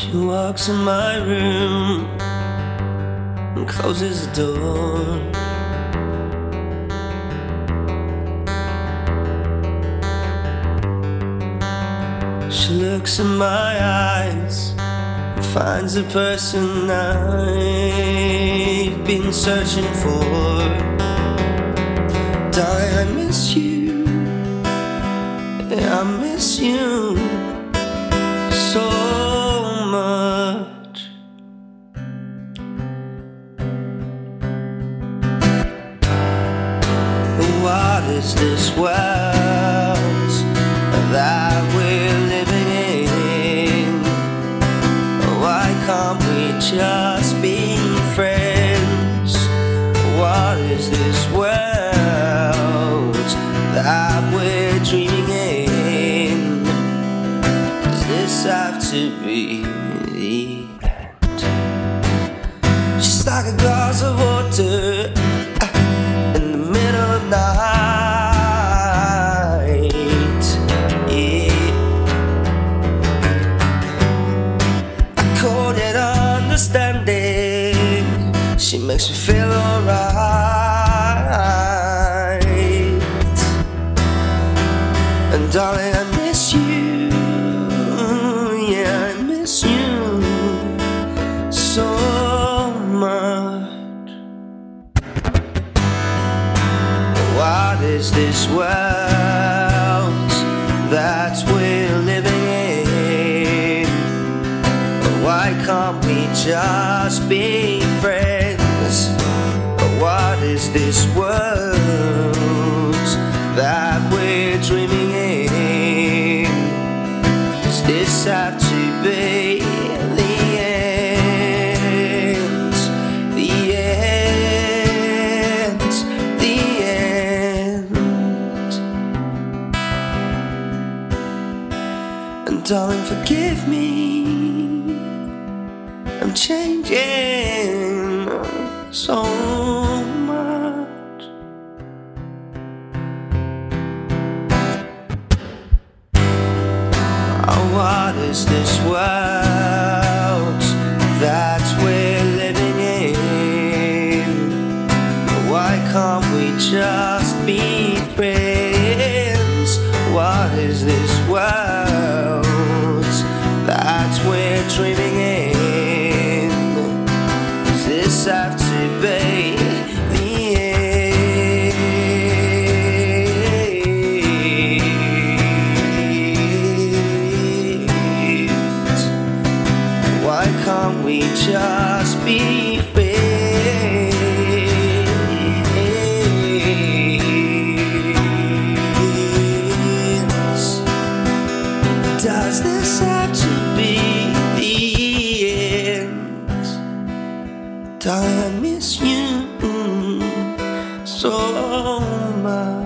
She walks in my room and closes the door. She looks in my eyes and finds the person I've been searching for. Darling, I miss you. Yeah, I miss you so much. What is this world that we're living in? Why can't we just be friends? What is this world that we're dreaming in? Does this have to be the end? Just like a glass of water in the middle of the night, yeah. I called it understanding. She makes me feel alright. And darling, I miss you. Yeah, I miss you so much. What is this world that we're living in? Why can't we just be friends? What is this world that we're dreaming in? Does this have to be the end? The end, the end. And darling, forgive me, I'm changing so much. Oh, what is this world that we're living in? Why can't we just be friends? What is this world that we're dreaming in? Does this have to be the end? Why can't we just be friends? Does this have to be the end? Darling, I miss you so much.